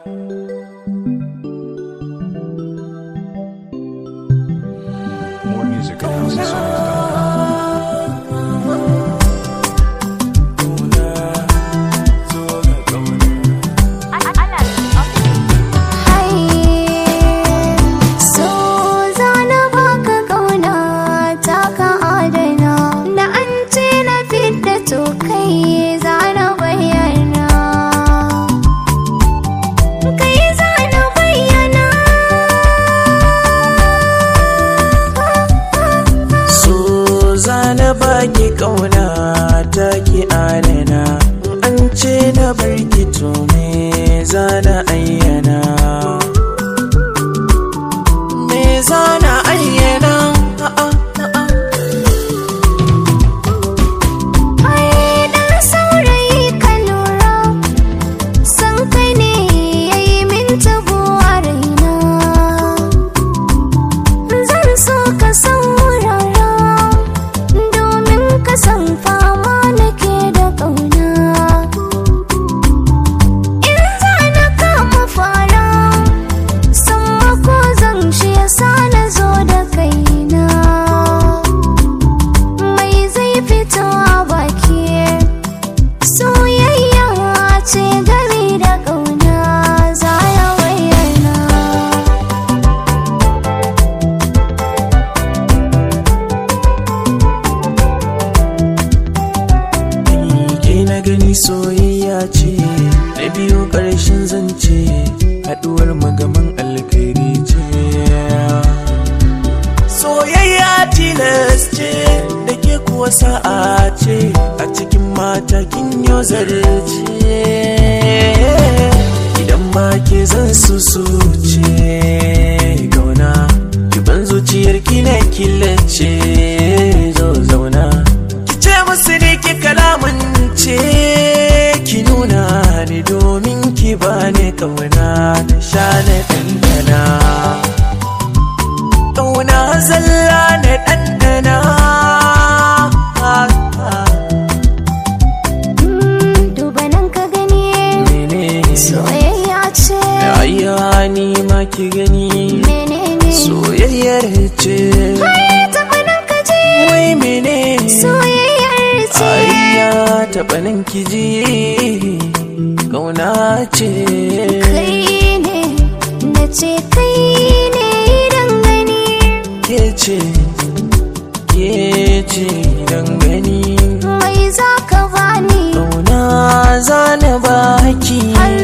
More music at HouseOfSongs.com. Baki kauna ta ki adana, an ce na barki to me zana ayyana, me zana ayyana. Soyayya ce na biyu ƙarshen zance, haɗuwar magaman alkhairi ce. Soyayya tilas ce da ke kuwa sa'a ce, a cikin mata kin yo zarce. Idan ma ke zan susuce gauna, ki ban zuciyar ki na killace. Zo zauna ki ce musu ne ki kalamun ce, ki nuna ni domin ki bani kauna na sha na ɗanɗana, kauna zalla na ɗanɗana. Duba nan ka gani mene soyayya ce, ayya ni ma ki gani menene soyayyar ce. taɓa nan ka ji Wai mene soyayyar ce, ayya taɓa nan ki ji kauna ce. kai ne na ce kai ne dangane, Ke ce dangane, mai za ka bani kauna zana baki.